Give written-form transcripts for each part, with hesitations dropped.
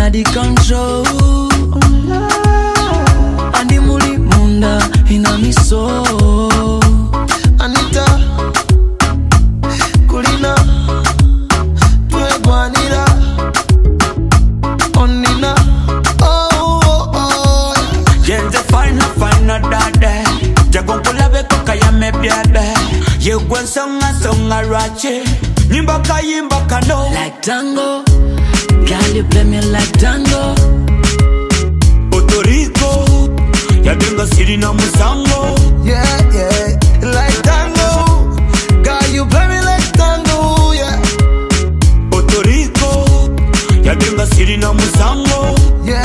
the control. And the muli munda in a me soul. Anita, Kulina, Tueguanira, Onina, oh. Jenze fina dade, Jagon kulabe kokaya me biade. Ye gwen songa rache, Nimbaka yimbaka no. Like tango, girl you play me like tango. Puerto Rico, ya tengo siri na musango. Yeah, like tango, girl you play me like tango, yeah. Puerto Rico, ya tengo siri na musango. Yeah.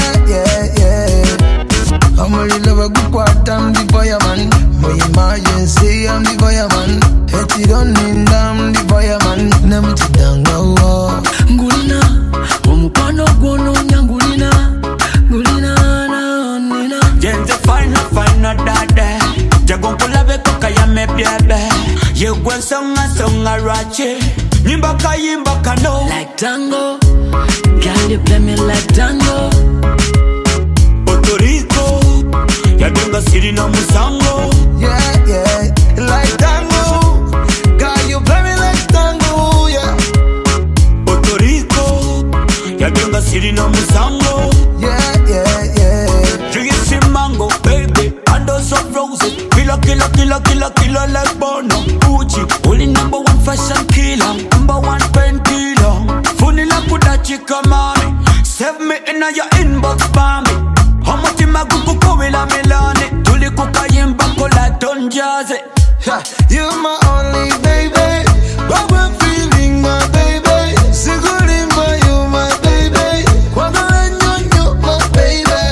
I'm a real love a good part, I'm the fireman. My emergency, I'm the fireman. Hate it on in, I'm the fireman. Namiti dango. Ngulina, omupano guono nyangulina. Ngulina na onina. Jenze fina dade, Jagon kulabe kokaya me biade. Ye gwen songa rache, Nimbaka yimbaka no. Like tango, girl you play me like tango. Puerto Rico, ya tengo siri na musango. Yeah, like tango, girl you play me like tango, yeah. Puerto Rico, ya tengo siri na musango. Yeah. Drink it mango, baby, and those of roses. Killer like Bono. Gucci, only #1 fashion killer, #1 painkiller. Funny like Kudachi Kamani. Save me in your inbox, mommy. How much in my Google Kowila Milani? Tuli Kukayimba Kola Don Jazzy. You're my only baby, but we're feeling my baby. Sigurimba, you my baby. Kwagarenyo, my baby.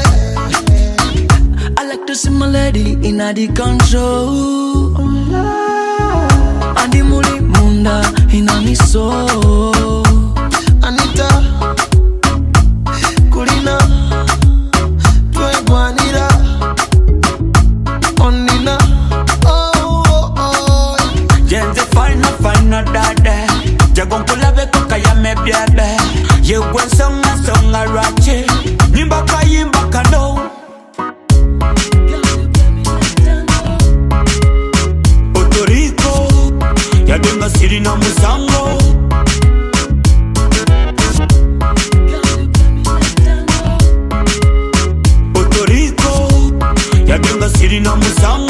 I like to see my lady in the control. And the muli munda in a me soul. Anita, Kulina, Tueguanira, Onina, oh. Jenze fina dade, Jagon kulabe kokaya me biade. Ye gwen songa rache, Nimbaka yimbaka no. Puerto Rico, ya tengo siri na musango. Puerto Rico, ya tengo siri na musango.